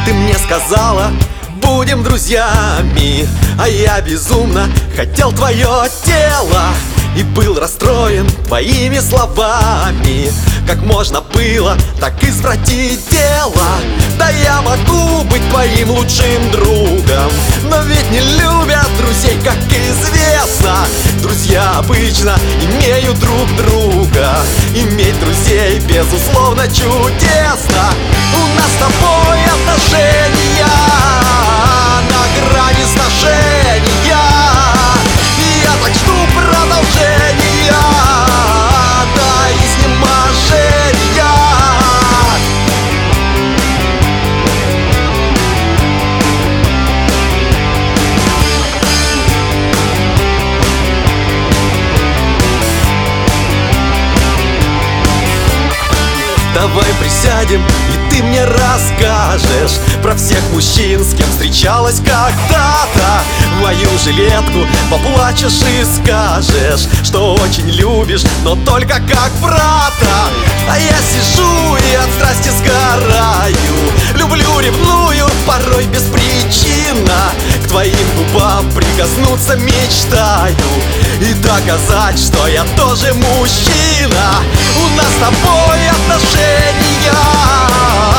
Ты мне сказала, будем друзьями, а я безумно хотел твое тело и был расстроен твоими словами. Как можно было так извратить дело? Да я могу быть твоим лучшим другом, но ведь не любят друзей, как известно. Друзья обычно имеют друг друга. Иметь друзей безусловно чудесно. У нас с тобой отношения на грани сношения. Я так жду продолжения до изнеможения. Давай присядем, и ты мне расскажешь про всех мужчин, с кем встречалась когда-то. В мою жилетку поплачешь и скажешь, что очень любишь, но только как брата. А я сижу и от страсти сгораю, люблю, ревную, порой беспричинно. К твоим губам прикоснуться мечтаю и доказать, что я тоже мужчина. У нас с тобой отношения